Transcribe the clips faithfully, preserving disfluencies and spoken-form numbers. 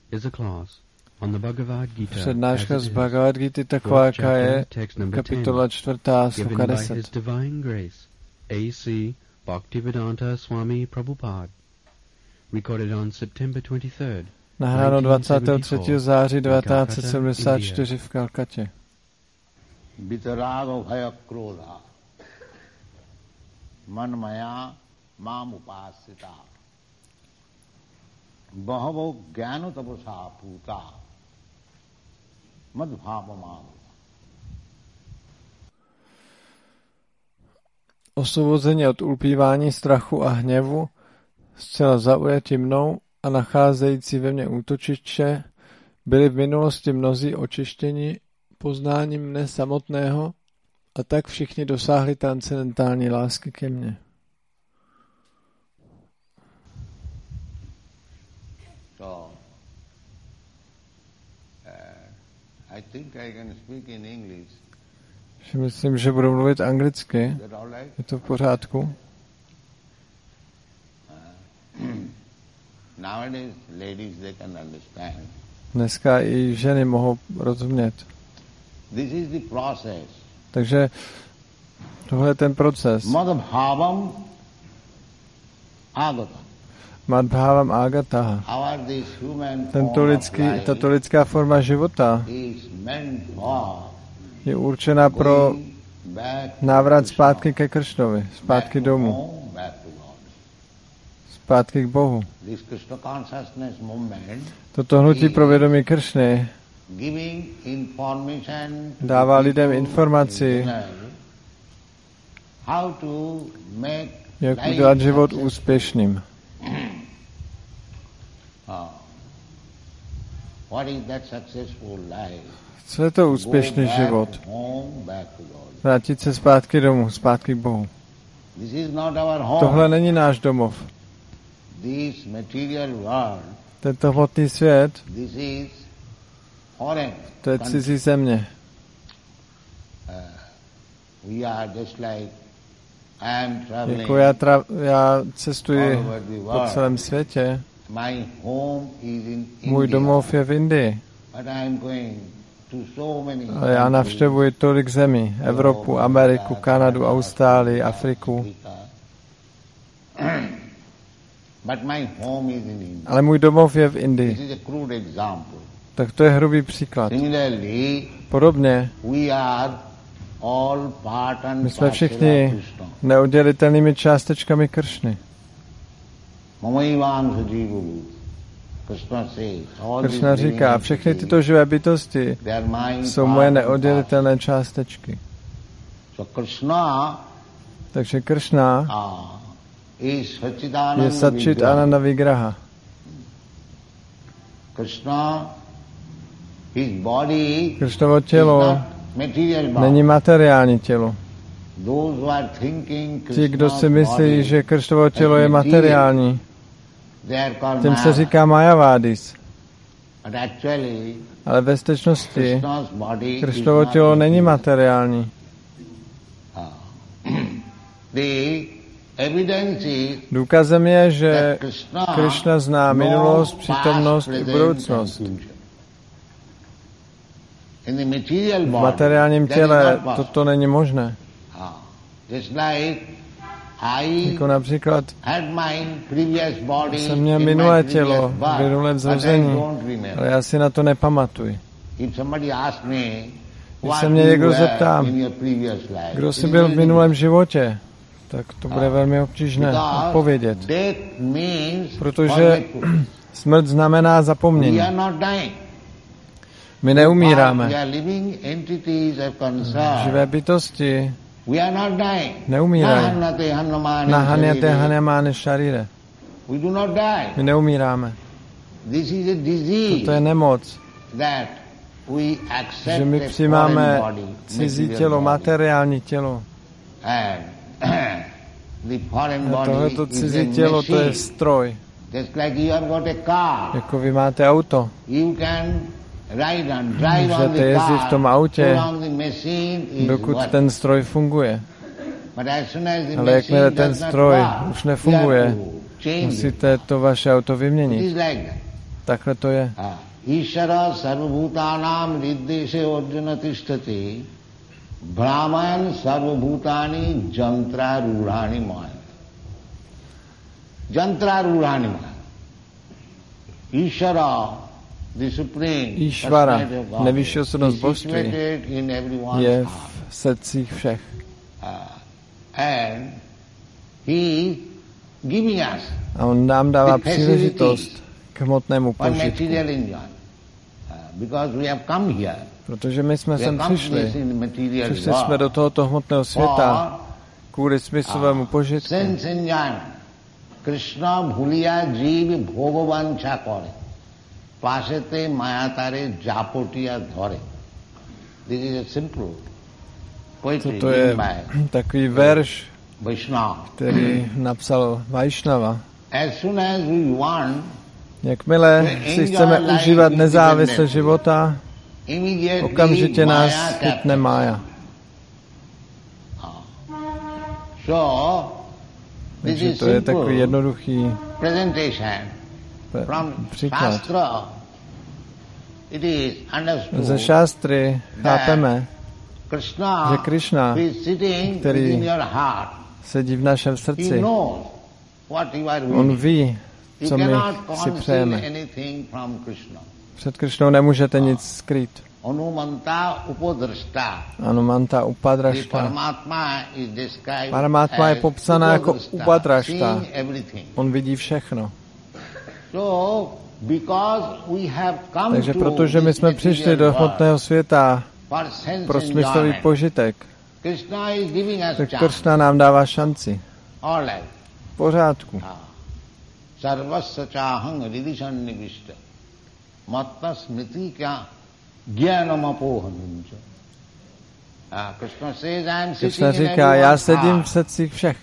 Přednáška z Bhagavad Gita taková, jaká je, kapitola čtvrtá, sloka deset. A C Bhaktivedanta Swami Prabhupada. Recorded on September twenty-third. Nahráno dvacátého třetího září devatenáct set sedmdesát čtyři v Kalkatě. Vitarago bhaya krodha manmaya mam upasita bahavo jnana tapasa puta madbhavamam. Osvobození od ulpívání, strachu a hněvu, zcela zaujati mnou a nacházející ve mně útočiště, byli v minulosti mnozí očištěni poznáním mne samotného a tak všichni dosáhli transcendentální lásky ke mně. So, uh, I think I can speak in English. Myslím, že budu mluvit anglicky. Je to v pořádku? Dneska i ženy mohou rozumět. Takže tohle je ten proces. Madbhavam agata. Tento lidský, tato lidská forma života je určena pro návrat zpátky ke Kršnovi, zpátky domů, zpátky k Bohu. Toto hnutí pro vědomí Kršny dává lidem informaci, jak udělat život úspěšným. Co je to úspěšný život? Vrátit se zpátky domů, zpátky k Bohu. Tohle není náš domov. Tento hmotný svět, to je cizí země. Jako já, tra- já cestuji po celém světě, můj domov je v Indii. Ale já navštěvuji tolik zemí. Evropu, Ameriku, Kanadu, Austrálii, Afriku. Ale můj domov je v Indii. Tak to je hrubý příklad. Podobně, my jsme všichni neoddělitelnými částečkami Kršny. Kršna říká, všechny tyto živé bytosti jsou moje neoddělitelné částečky. Takže Kršna je Satčit Ananda Vigraha. Kršnovo tělo není materiální tělo. Ti, kdo si myslí, že Kršnovo tělo je materiální, tím se říká Mayavádis. Ale ve skutečnosti Kršnovo tělo není materiální. Důkazem je, že Kršna zná minulost, přítomnost i budoucnost. V materiálním těle toto není možné. Jako například jsem měl minulé tělo, minulé vzrození, ale já si na to nepamatuji. Když se mě někdo zeptá, kdo jsi byl v minulém životě, tak to bude velmi obtížné odpovědět. Protože smrt znamená zapomnění. My neumíráme. Živé bytosti neumírají. Nahaněte hanemáne šarire. My neumíráme. To je nemoc, že my přijímáme cizí tělo, materiální tělo. A tohleto cizí tělo, to je stroj. Jako vy máte auto. Můžete jezdit v tom autě, dokud ten stroj funguje. Ale jakmile ten stroj už nefunguje, musíte to vaše auto vyměnit. Takhle to je. Ishara sarvabhutanam riddeshe orjuna tishtati brahman sarvabhutani jantra rurani maya. Jantra rurani maya. Ishara, the supreme, Išvara, nejvyšší osobnost božství, je v srdcích všech. A on nám dává příležitost k hmotnému požitku. Protože my jsme sem přišli. Přišli jsme do tohoto hmotného světa kvůli smyslovému požitku. Krishna bhuliya jeev bhogovancha kore. Pasete mayatare japotiya dhore. This is a simple poetry. Toto je takový verš, který napsal Vaishnava. Jakmile si chceme užívat nezávisle života, okamžitě nás chytne mája. Takže to je takový jednoduchý příklad. Ze šástry chápeme, že Krishna, který sedí v našem srdci, on ví, co my si přejeme. Před Krishnou nemůžete nic skrýt. Anumanta upadrašta. Paramatma je popsaná jako upadrašta. On vidí všechno. Takže protože my jsme přišli do hmotného světa pro smyslový požitek, tak Krishna nám dává šanci. V pořádku. Krishna říká, já sedím v srdcích všech.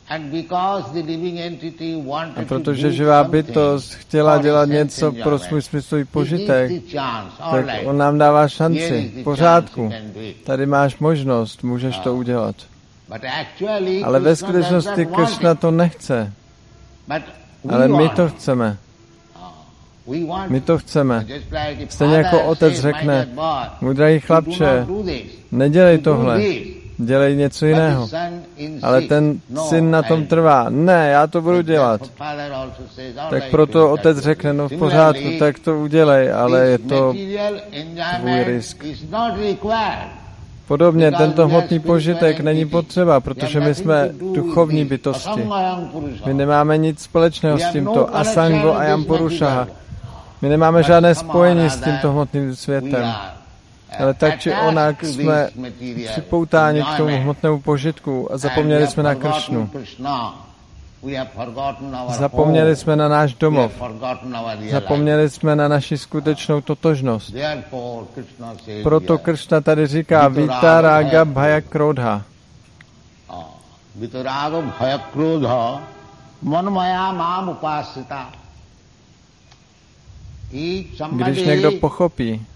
A protože živá bytost chtěla dělat něco pro svůj smyslový požitek, tak on nám dává šanci. V pořádku. Tady máš možnost, můžeš to udělat. Ale ve skutečnosti Krishna to nechce. Ale my to chceme. My to chceme. Stejně jako otec řekne, můj drahý chlapče, nedělej tohle, dělej něco jiného. Ale ten syn na tom trvá. Ne, já to budu dělat. Tak proto otec řekne, no v pořádku, tak to udělej, ale je to tvůj risk. Podobně tento hmotný požitek není potřeba, protože my jsme duchovní bytosti. My nemáme nic společného s tímto asango a jampurušaha. My nemáme žádné spojení s tímto hmotným světem. Ale tak či onak jsme připoutáni k tomu hmotnému požitku a zapomněli jsme na Kršnu. Zapomněli jsme na náš domov. Zapomněli jsme na naši skutečnou totožnost. Proto Kršna tady říká Vitaraga bhaya krodha. Vitaraga bhaya krodha manmaya mám upasita. Když někdo pochopí,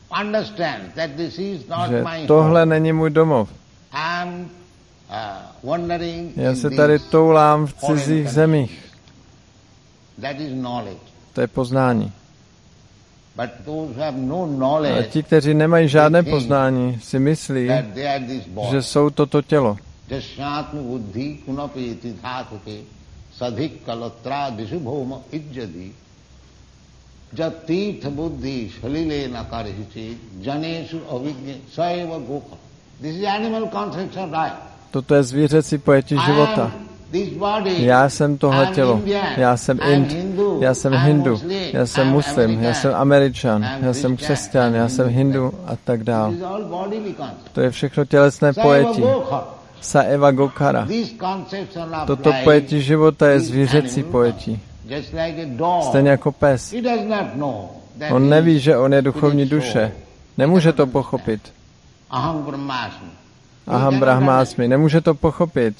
že tohle není můj domov, já se tady toulám v cizích zemích, to je poznání. Ale ti, kteří nemají žádné poznání, si myslí, že jsou toto tělo. Jatirtha buddhi shalile nakarhichi janeshu avijña saeva goka. This is animal concept of life. Toto je zvířecí pojetí života. Já jsem tohle tělo. Já jsem Ind. Já jsem Hindu. Já jsem Muslim. Já jsem Američan. Já jsem křesťan. Já jsem Hindu a tak dál. To je všechno tělesné pojetí. Saeva gokara. Toto pojetí života je zvířecí pojetí. Stejně jako pes. On neví, že on je duchovní duše. Nemůže to pochopit. Aham brahmásmi. Nemůže to pochopit.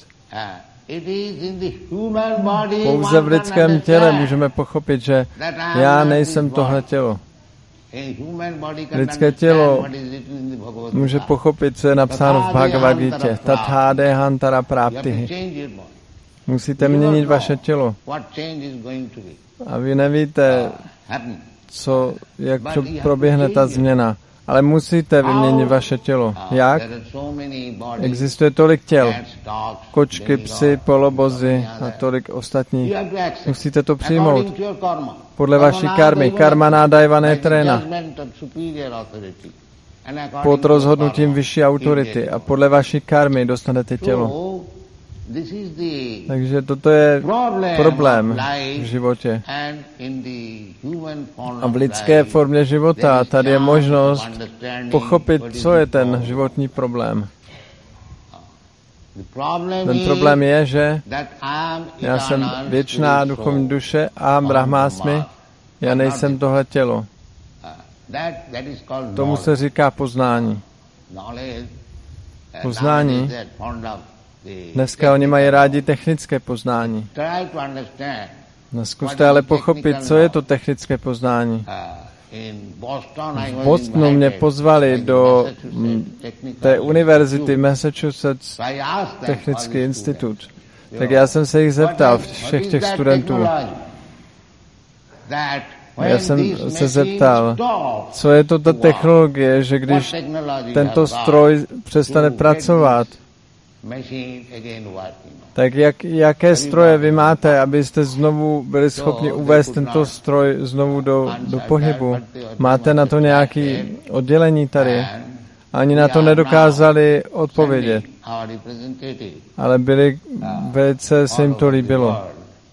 Pouze v lidském těle můžeme pochopit, že já nejsem tohle tělo. Lidské tělo může pochopit, co je napsáno v Bhagavad Gita. Tatha dehantara práptihi. Musíte měnit vaše tělo. A vy nevíte, co, jak proběhne ta změna. Ale musíte vyměnit vaše tělo. Jak? Existuje tolik těl. Kočky, psy, polobozy a tolik ostatních. Musíte to přijmout. Podle vaší karmy. Karma nádajva netréna. Pod rozhodnutím vyšší autority. A podle vaší karmy dostanete tělo. Takže toto je problém v životě. A v lidské formě života tady je možnost pochopit, co je ten životní problém. Ten problém je, že já jsem věčná duchovní duše a Brahmásmi, já nejsem tohle tělo. Tomu se říká poznání. Poznání. Dneska oni mají rádi technické poznání. No, zkuste ale pochopit, co je to technické poznání. V Bostonu mě pozvali do té univerzity Massachusetts Technický institut. Tak já jsem se jich zeptal, všech těch studentů. Já jsem se zeptal, co je to ta technologie, že když tento stroj přestane pracovat, tak jak, jaké stroje vy máte, abyste znovu byli schopni uvést tento stroj znovu do, do pohybu? Máte na to nějaké oddělení tady? Ani na to nedokázali odpovědět. Ale byli, velice se jim to líbilo.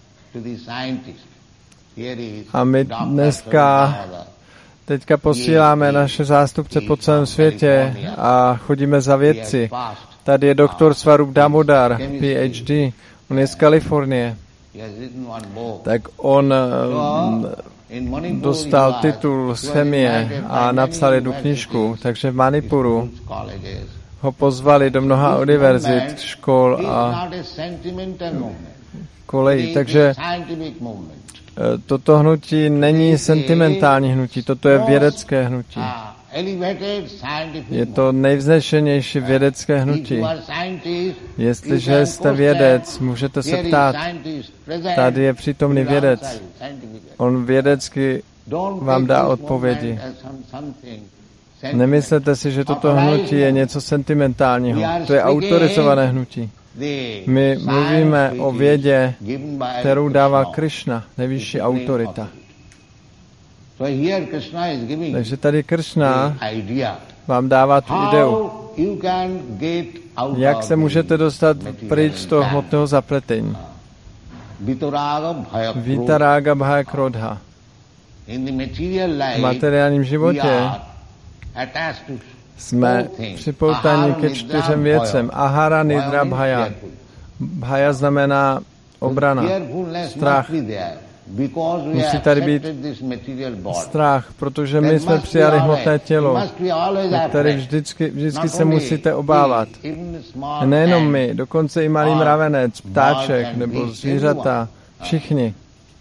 A my dneska teďka posíláme naše zástupce po celém světě a chodíme za vědci. Tady je doktor Swarup Damodar, P H D, on je z Kalifornie. Tak on dostal titul z chemie a napsal jednu knížku, takže v Manipuru ho pozvali do mnoha univerzit, škol a kolejí. Takže toto hnutí není sentimentální hnutí, toto je vědecké hnutí. Je to nejvznešenější vědecké hnutí. Jestliže jste vědec, můžete se ptát. Tady je přítomný vědec. On vědecky vám dá odpovědi. Nemyslete si, že toto hnutí je něco sentimentálního. To je autorizované hnutí. My mluvíme o vědě, kterou dává Krishna, nejvyšší autorita. Takže tady Krishna vám dává tu ideu, jak se můžete dostat pryč z toho hmotného zapletení. Vitarága bhaya krodha. V materiálním životě jsme připoutaní ke čtyřem věcem. Ahara, nidra, bhaya. Bhaya znamená obrana, strach. Musí tady být strach, protože my jsme přijali hmotné tělo, které vždycky, vždycky se musíte obávat. Nejenom my, dokonce i malý mravenec, ptáček nebo zvířata, všichni.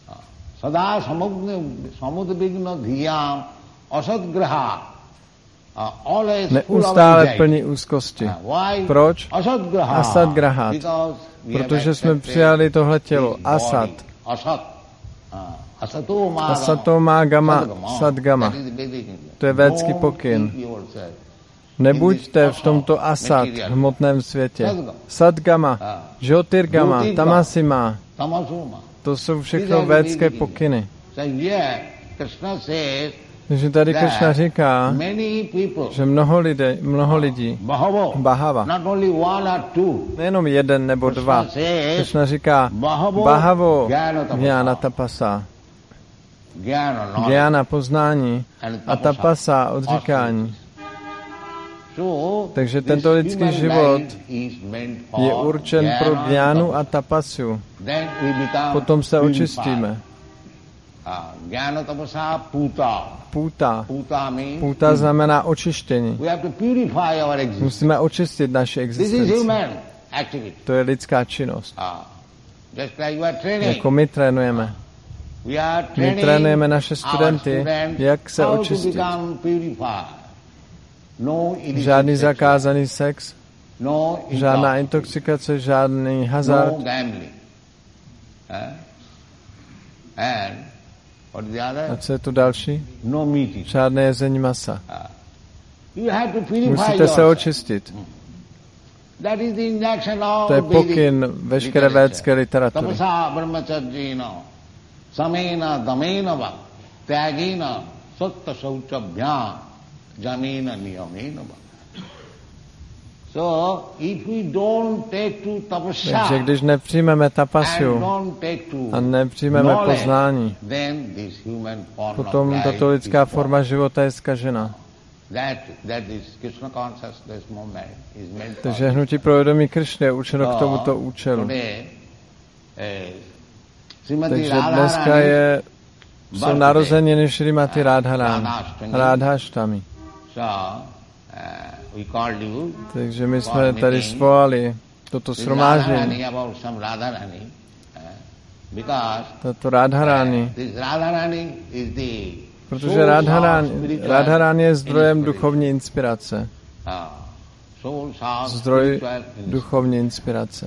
Neustále plní úzkosti. Proč? Asad grahat. Protože jsme přijali tohle tělo. Asad. Asatoma gama, sadgama. To je védský pokyn. Nebuďte v tomto asad, hmotném světě. Sadgama, jyotirgama, tamasima. To jsou všechno védské pokyny. Takže tady Krishna říká, že mnoho, lidé, mnoho lidí, Bahava, nejenom jeden nebo dva, Krishna říká, Bahavo, Jnana tapasa, Jnana poznání a tapasa odříkání. Takže tento lidský život je určen pro Jnánu a tapasu. Potom se očistíme. Půta. Půta znamená očištění. Musíme očistit naši existenci. To je lidská činnost. Jako my trénujeme. My trénujeme naše studenty, jak se očistit. Žádný zakázaný sex, žádná intoxikace, žádný hazard. What is the other? A co je to další? No meat eating. Žádné jezení masa. You have to purify Musíte se yourself. očistit. That is the injunction of To je Vedic pokyn veškeré védské literatury. Tapasa brahmacharjina samena damena va tyagena satta sauchabhya jamena niyamena va. So, if we don't take to tapasya Takže když nepřijmeme and tapasu don't take to a nepřijmeme knowledge, poznání, then this human form potom of life tato lidská is forma života je zkažena. That, that is Krishna consciousness movement is meant for. Takže hnutí pro vědomí Krišny je určeno k tomuto účelu. Today, eh, Srimati Takže Radharani dneska je, jsou birthday. narozeniny Šrimati Radharani, Radhaštami. Radhaštami. So, uh, we called you Takže my jsme tady svolali toto this shromáždění. Radharani about some Radharani, uh, because Tato Radharani, this Radharani is the protože Radharani, Radharani je zdrojem duchovní inspirace. uh, soul of Zdroj spiritual inspiration. duchovní inspirace.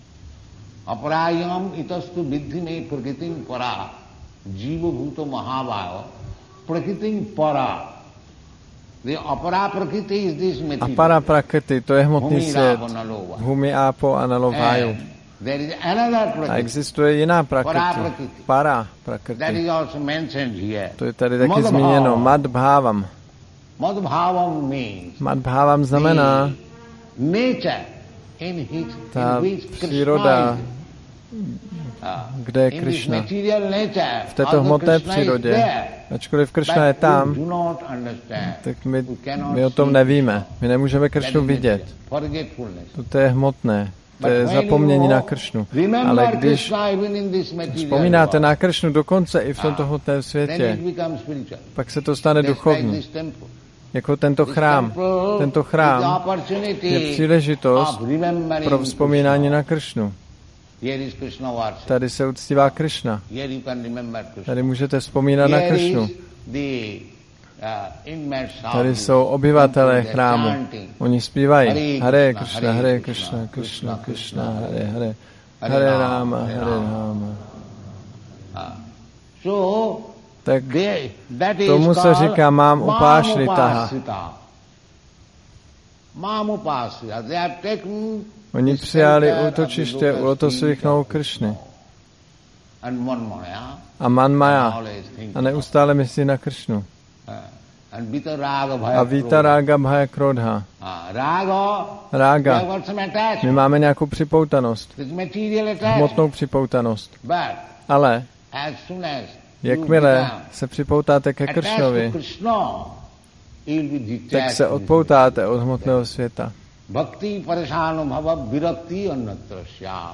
Aparayam itastu viddhime prakritim para jiva bhuta mahabhava prakritim para. The apara prakriti is this material. Apara prakriti, to je hmotný Bhumi, svět. Rapa, Nalova. Bhumi, Apo a Nalováju. And there is another A prakriti. existuje jiná Para prakriti. prakriti. Para That prakriti. is also mentioned here. To je tady taky Madhbhavam. zmíněno. Madbhávam. Madhbhavam means Madbhávam znamená the nature in his ta in which příroda, Krishna is. Uh, kde je in this Krishna. material nature, V této although hmotné Krishna is přírodě. there, Ačkoliv Krishna je but tam, we do not understand. tak my, We cannot my o tom see nevíme. My nemůžeme Krishna. Kršnu That is vidět. material. Forgetfulness. To je hmotné. To je But when zapomnění you na Kršnu. remember Ale když Krishna even in this material vzpomínáte world, na Kršnu dokonce i v tomto Ah. hmotném then světě, it becomes spiritual. pak se to stane Just like duchovní. this temple. Jako tento This chrám. temple Tento is the chrám opportunity je příležitost of remembering pro vzpomínání Krishna. na Kršnu. Here is Krishna worship. Tady se uctívá Kršna. Here you can remember Krishna. Tady můžete vzpomínat na Here Kršnu. is the uh, inmates of Tady this jsou obyvatelé temple, chrámu. chanting. Oni zpívají Hare Krishna, Kršna, Hare Hare Kršna, Krishna, Kršna, Kršna, Krishna, Hare Hare. Hare Hare Rama, Rama, Hare Hare Rama. Uh, so, Tak they, that is tomu se called říká mám upášritaha. Mamupasrita. Mamupasrita. They have taken Oni the přijali center of útočiště the u lotus lotosových feet nohou of Kršny. Krishna. And Manmaya. A Manmaya. Always think A neustále myslí na Kršnu. Uh, and Vitaraga Bhaya. A Vita Raga Bhaya Krodha. Uh, Raga. We Rága. have got some My attachment. máme nějakou připoutanost. This material attachment. Hmotnou připoutanost. But Ale as soon as jakmile you become se připoutáte ke attached to Kršnovi, Krishna, you'll be detached. tak se odpoutáte od hmotného světa. Bhakti parishano bhava virakti annatra syat.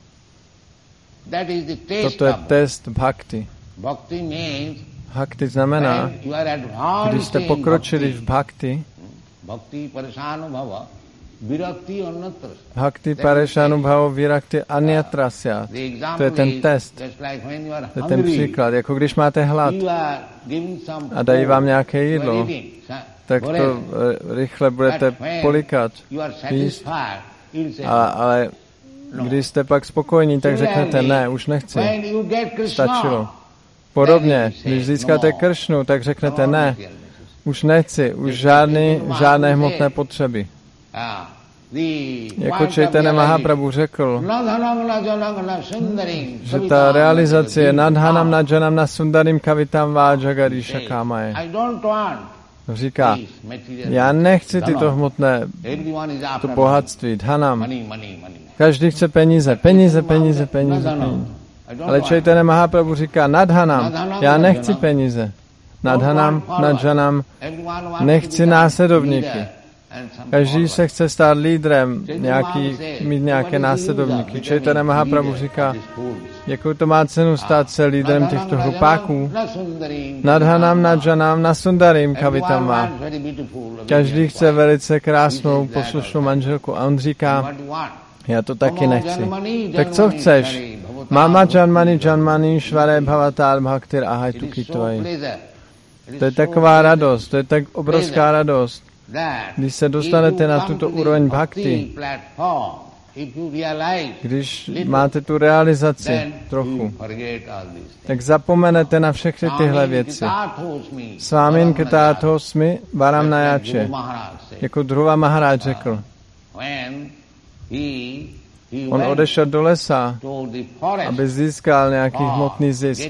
That is the taste Toto je of test bhakti. bhakti means Bhakti znamená, when you are advanced když jste in pokročili bhakti, v bhakti, bhakti parishano bhava virakti annatra syat. bhakti parešanu bhavo virakti anyatrasyat. The example To je ten is test. just like when you are To je ten hungry, příklad. Jako když máte hlad you are giving some a dají food, vám nějaké you are jídlo, eating, so- tak to whatever. eh, rychle budete But when polikat. you are jíst. satisfied, you'll say, A, ale když jste pak spokojení, tak řeknete ne, už nechci. when you get Krishna, Stačilo. Podobně, když získáte Kršnu, tak řeknete ne, už nechci, už žádný, žádné hmotné potřeby. Ah, the Jako point of Chaitanya realization, Mahaprabhu řekl, na dhanam na janam na sundarim, že ta kavitam realizace je na nadhanam nadžanam na sundarim kavitam vájagaríša kámaje. I don't want Říká, these material já nechci dhana. tyto hmotné, Everyone is to after bohatství, dhanam. money, money, money. Každý chce peníze, peníze, peníze, peníze, Na dhanam. peníze. I don't Ale want. Chaitanya Mahaprabhu říká, nadhanam, já nechci peníze. Nadhanam, nadžanam, Everyone wants nechci to become následovníky. leader and some Každý follower. se chce stát lídrem, nějaký, mít nějaké následovníky. Chaitanya Mahaprabhu říká, jakou to má cenu stát se lídrem těchto hlupáků. Nadhanam, nadžanam, nasundarim kavitam má. Každý chce velice krásnou, poslušnou manželku. A on říká, já to taky nechci. Tak co chceš? Mama janmani janmani švare bhavatal bhaktir ahajtu kitvaj. To je taková radost, to je tak obrovská radost. Když se dostanete na tuto úroveň bhakti, if you realize Když little, máte tu realizaci then trochu, you forget all these things. tak zapomenete na všechny tyhle věci. Svámin Ketáthosmi Varam Nayache, jako Dhruva Maharaj řekl. On odešel do lesa, aby získal nějaký hmotný zisk.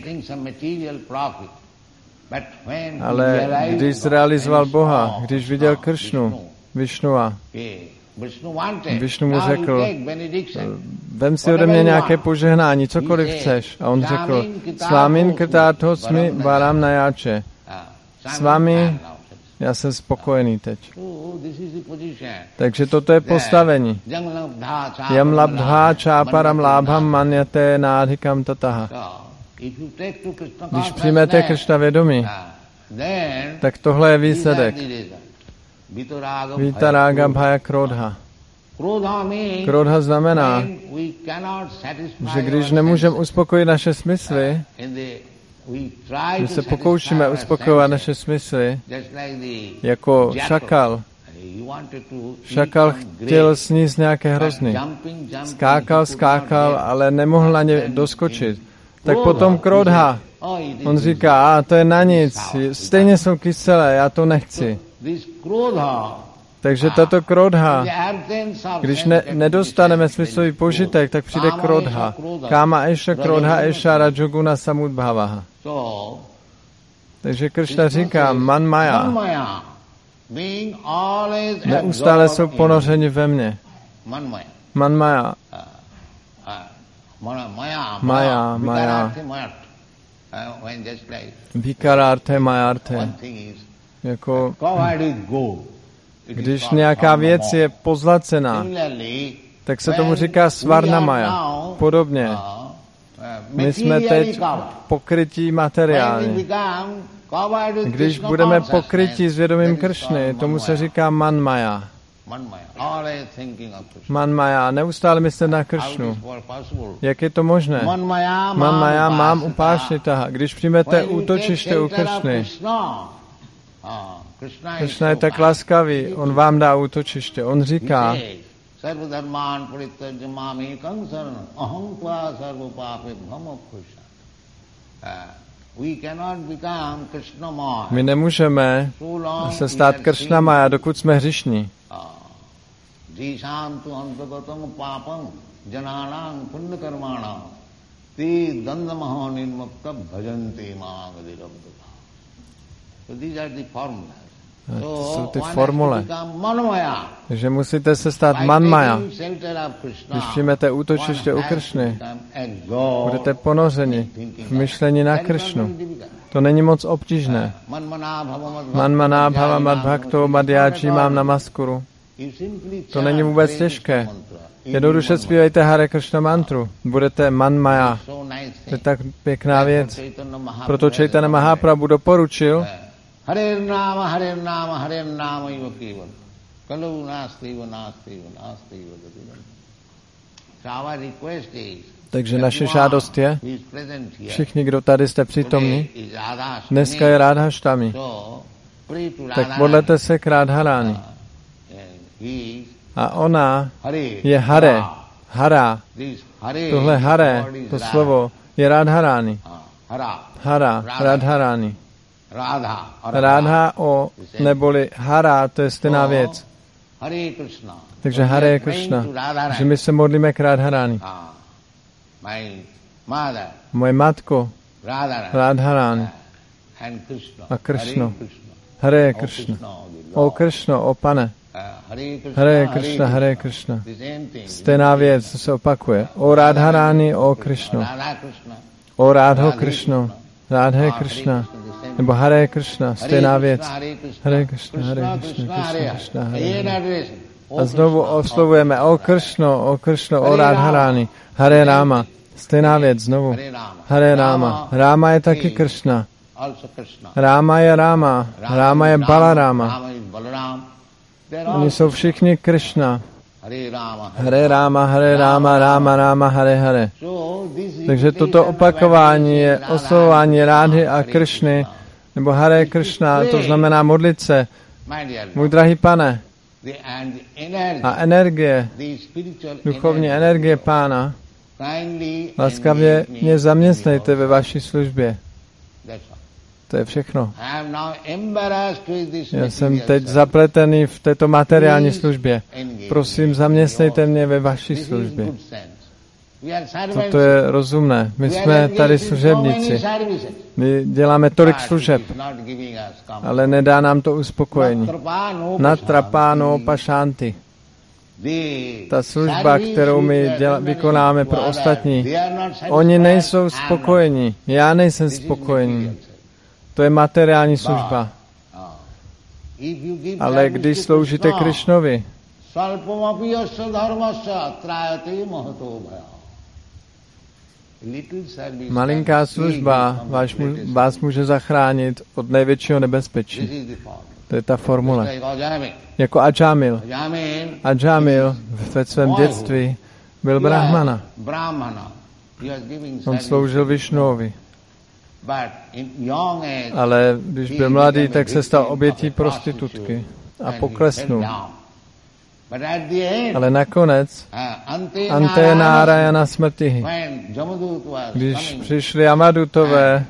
Ale když zrealizoval Boha, když viděl Kršnu, Višnua, Višnu mu řekl, vem si ode mě nějaké požehnání, cokoliv chceš. A on řekl, Svámin Ketáthosmi Varam Nayache. S vámi já jsem spokojený teď. Takže toto je postavení. Yam labdha cháparam lábham manyate nádhikam tataha. Když přijmete Kršna vědomí, tak tohle je výsledek. Vitaraga bhaya krodha. Krodha znamená, že když nemůžeme uspokojit naše smysly, že se pokoušíme uspokojovat naše smysly, jako šakal. Šakal chtěl sníst nějaké hrozny. Skákal, skákal, ale nemohl na ně doskočit. Tak potom krodha. On říká, a to je na nic, stejně jsou kyselé, já to nechci. Takže tato krodha, když ne, nedostaneme smyslový požitek, tak přijde krodha. Káma eša, krodha eša, rajoguna samudbhavaha. Takže Kršna říká, man maya. Neustále jsou ponořeni ve mně. Man maya. Maya, maya. Vikararte, mayarte. Jako, když nějaká věc je pozlacená, tak se tomu říká svarna maya. Podobně. My jsme teď pokrytí materiálně. Když budeme pokrytí s vědomím Kršny, tomu se říká man maya. Man maya, neustále myslet na Kršnu. Jak je to možné? Man maya mám upášnitaha. Když přijmete útočiště u Kršny, Kršna je tak laskavý, on vám dá útočiště. On říká, my nemůžeme se stát Kršna Maya, dokud jsme hřišní. To jsou ty formule. Takže musíte se stát manmaya. Když přijmete útočiště u Kršny, budete ponořeni v myšlení na Kršnu. To není moc obtížné. Manmaná bhava madbhakto madhyači mám namaskuru. To není vůbec těžké. Jednoduše zpívejte Hare Kršna mantru. Budete manmaya. To je tak pěkná věc. Proto Chaitanya Mahaprabhu doporučil, Hare Nama, Hare Nama, Hare Nama iva keval. Kalau nastiva, nastiva, nastiva. So our request is, takže naše žádost je, všichni, kdo tady jste přítomní, dneska je Radhaštami, tak modlete se k Radharani. A ona je Hare, Hara. Tohle Hare, to slovo, je Radharani. Hara, Radharani. Radha o neboli Hara, to je stejná věc. Takže Hare Kršna. Že my se modlíme k Radharani. Moje matko, Radharani a Kršno. Hare Kršna. O Kršno, o pane. Hare Kršna, Hare Kršna. Stejná věc, co se opakuje. O Radharani, o Kršno. O Radho Kršno. Radhe Kršna. Nebo Hare Kršna, stejná věc. Hare Kršna, Hare Kršna, Kršna, Kršna, Hare Hare. A znovu oslovujeme o Kršno, o Kršno, o Radharani, Hare Rama. Stejná věc, znovu. Hare Rama. Rama je taky Kršna. Rama je Rama. Rama je Balarama. Oni jsou všichni Kršna. Hare Rama, Hare Rama, Rama Rama, Hare Hare. Takže toto opakování je oslovování Rádhy a Kršny, nebo Hare Kršna, to znamená modlit se. Můj drahý pane, A energie, duchovní energie Pána, laskavě mě zaměstnejte ve vaší službě. To je všechno. Já jsem teď zapletený v této materiální službě. Prosím, zaměstnejte mě ve vaší službě. Toto je rozumné. My jsme tady služebníci. My děláme tolik služeb, ale nedá nám to uspokojení. Natrapáno pašánty. Ta služba, kterou my děla, vykonáme pro ostatní, oni nejsou spokojení. Já nejsem spokojený. To je materiální služba. Ale když sloužíte Krišnovi, malinká služba vás, vás může zachránit od největšího nebezpečí. To je ta formule. Jako Ajamil. Ajamil ve svém dětství byl brahmana. On sloužil Višnuovi. Ale když byl mladý, tak se stal obětí prostitutky a poklesnul. Ale nakonec Ante Nárayana smrti, když přišli Yamadutové,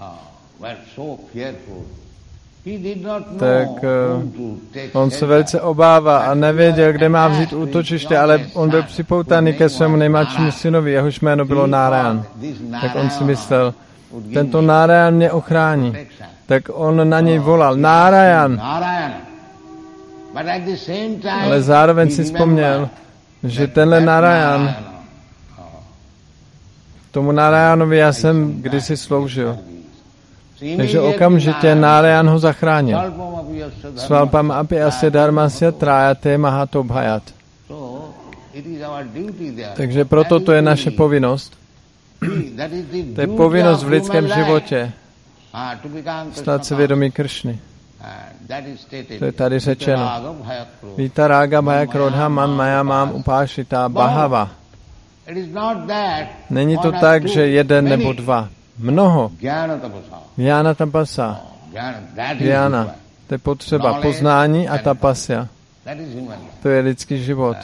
tak on se velice obává a nevěděl, kde má vzít útočiště, ale on byl připoutaný ke svému nejmladšímu synovi, jehož jméno bylo Nárayan. Tak on si myslel, tento Nárayan mě ochrání. Tak on na něj volal, Nárayan. Ale zároveň si vzpomněl, že tenhle Nárayan, tomu Nárayanovi já jsem kdysi sloužil. Takže okamžitě Nárayan ho zachránil. Svalpam api asya dharmasya trayate mahato bhayat. Takže proto to je naše povinnost. To je povinnost v lidském životě stát se vědomí Kršny. To je tady řečeno. Víta rága bhaya krodha man maya mám upášitá bahava. Není to tak, že jeden nebo dva. Mnoho. Jnana tapasa. Jnana. To je potřeba poznání a tapasya. To je lidský život.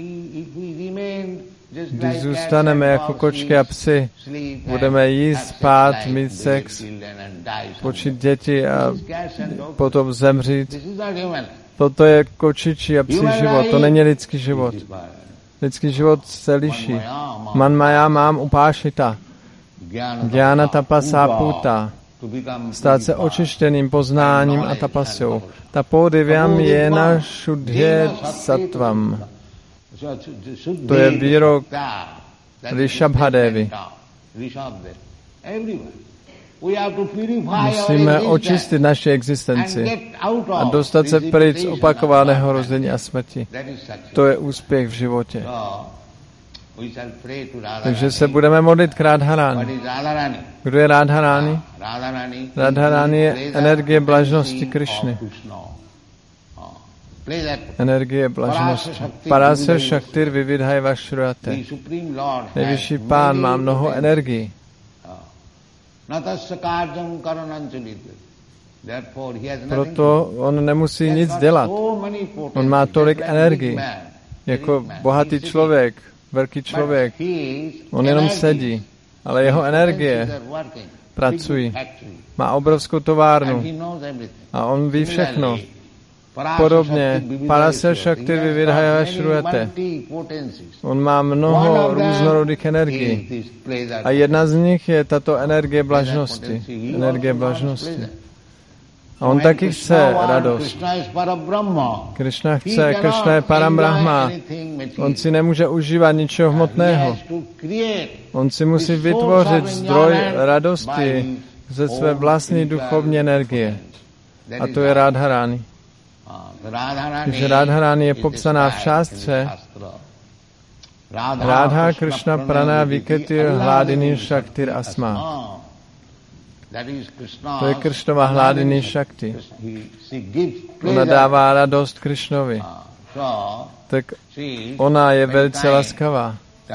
Když zůstaneme jako kočky a psy, budeme jíst, spát, mít sex, počít děti a potom zemřít. Toto je kočičí a psí život, to není lidský život. Lidský život se liší. Man maya mám upášita. Dhyana tapasa puta. Stát se očištěným poznáním a tapasou. Tapodivyam jena šudhye sattvam. To je výrok Rishabhadevi. Musíme očistit naši existenci a dostat se pryč z opakovaného rozdělení a smrti. To je úspěch v životě. Takže se budeme modlit k Radharani. Kdo je Radharani? Radharani je energie blažnosti Krišny. Energie blažnosti. Parasya Shaktir Vividhai Vashruyate. Nejvyšší Pán má mnoho energií. Proto on nemusí nic dělat. On má tolik energií. Jako bohatý člověk, velký člověk. On jenom sedí, ale jeho energie pracují. Má obrovskou továrnu a on ví všechno. Podobně, Parasya Shaktir Vividhaya Vashruyate. On má mnoho různorodých energií. A jedna z nich je tato energie blažnosti. Energie blažnosti. A on taky chce radost. Krishna chce, Krishna je Parambrahma. On si nemůže užívat ničeho hmotného. On si musí vytvořit zdroj radosti ze své vlastní duchovní energie. A to je Radharani. Takže Radharani je popsaná v šástře. Radha Krishna Prana Viketir Hladini Shaktir Asma. To je Krishnova Hladini Shakti. Ona dává radost Krishnovi. Tak ona je velice laskavá.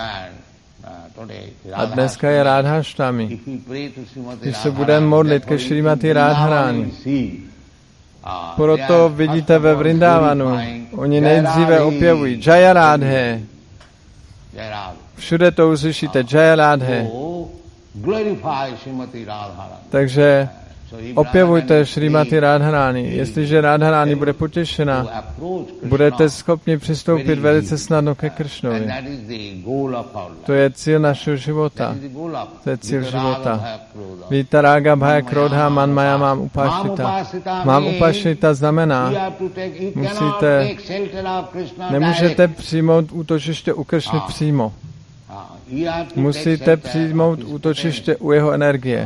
A dneska je Radhaštami. Když se budeme modlit ke Šrimati Radharani, Proto vidíte ve Vrindávanu, oni nejdříve opěvují Jaya Radhe. Všude to uslyšíte Jaya Radhe. Takže opěvujte Šrimati Radharani. Jestliže Radharani bude potěšena, budete schopni přistoupit velice snadno ke Kršnovi. To je cíl našeho života. To je cíl života. Víta Rága Bhaya Krodha Manmaya mám upášita. Mám upášita znamená, musíte, nemůžete přijmout útočiště u Kršny přímo. Musíte přijmout útočiště u jeho energie.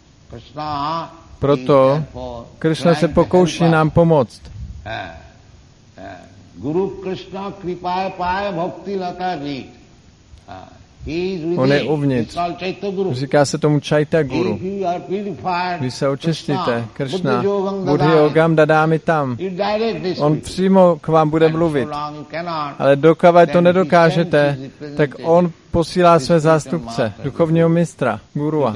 Proto Kršna se pokouší nám pomoct. On je uvnitř. Říká se tomu Chaita Guru. Když se očistíte, Kršna, Buddhi Yogam dadámi tam. On přímo k vám bude mluvit. Ale dokud to nedokážete, tak on posílá své zástupce, duchovního mistra, gurua.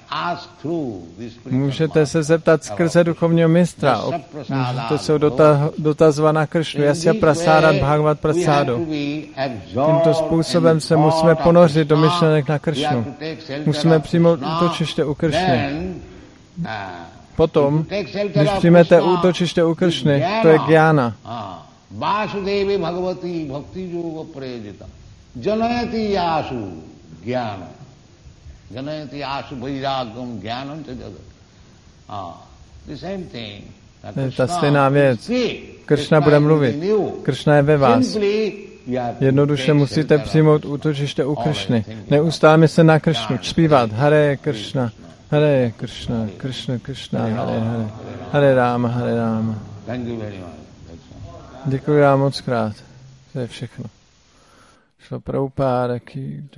Můžete se zeptat skrze duchovního mistra. Můžete se dotazovat na Kršnu. Jasya prasárat Bhagavad prasádu. Tímto způsobem se musíme ponořit do myšlenek na Kršnu. Musíme přijmout útočiště u Kršny. Potom, když přijmete útočiště u Kršny, to je gyána. Vasudevi bhagavati bhakti yoga prayajita janayati yasu gyana. Janayati asu vairagam jnanam ca jagat. Ah, the same thing. Je ta stejná věc. Kršna bude mluvit. Kršna je ve vás. Jednoduše musíte přijmout útočiště u Kršny. Neustále se na Kršnu zpívat. Hare Kršna, Hare Kršna, Kršna Kršna, Hare Hare, Hare Ráma, Hare Ráma. Děkuji vám moc krát. To je všechno. Šla Prabhupáda ki